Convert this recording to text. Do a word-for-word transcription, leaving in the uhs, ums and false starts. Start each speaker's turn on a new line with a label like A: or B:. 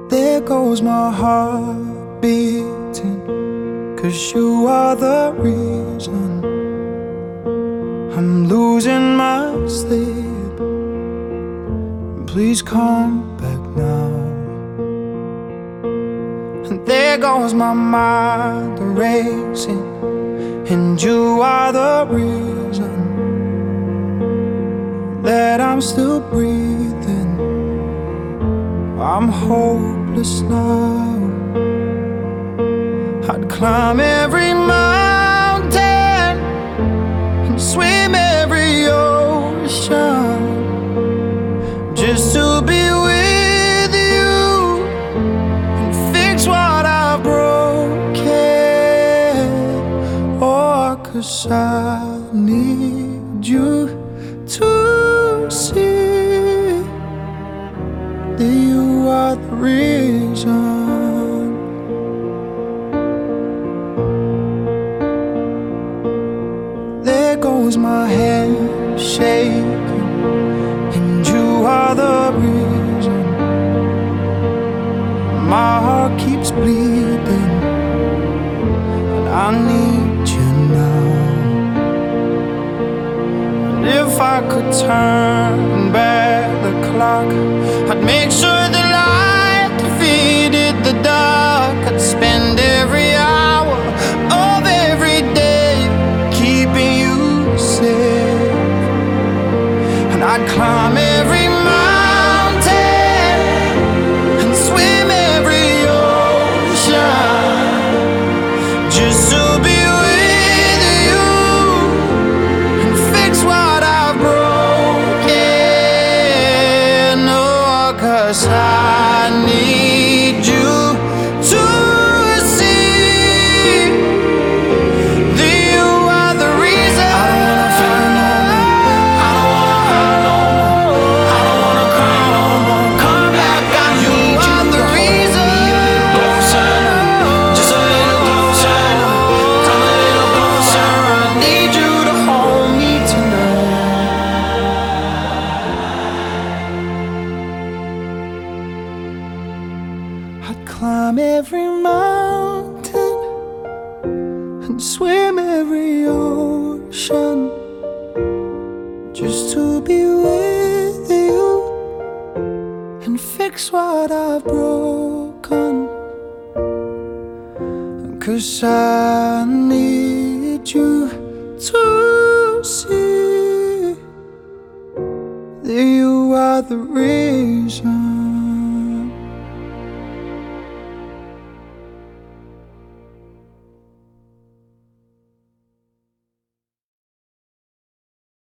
A: There goes my heart beating, 'cause you are the reason I'm losing my sleep. Please come back now. And there goes my mind racing, and you are the reason that I'm still breathing. I'm hopeless now. I'd climb every mountain and swim every ocean just to be with you and fix what I've broken. Oh, 'cause I need you to see that you are the reason. There goes my hand shaking, and you are the reason my heart keeps bleeding, and I need you now. And if I could turn back the clock, I'd make sure the light defeated the dark. I'd spend every hour of every day keeping you safe, and I'd climb every mountain and swim every ocean just to be with you and fix what I've broken. Oh, 'cause I need you to see that you are the reason. I don't wanna fight no more. I don't wanna hurt no more. I don't wanna cry no more. Come back, I need you the reason. Be a little closer, just a little closer. Come a little closer. I need you to hold me tonight. I'd climb every mountain and swim every ocean just to be with you and fix what I've broken. 'Cause I need you to see that you are the reason.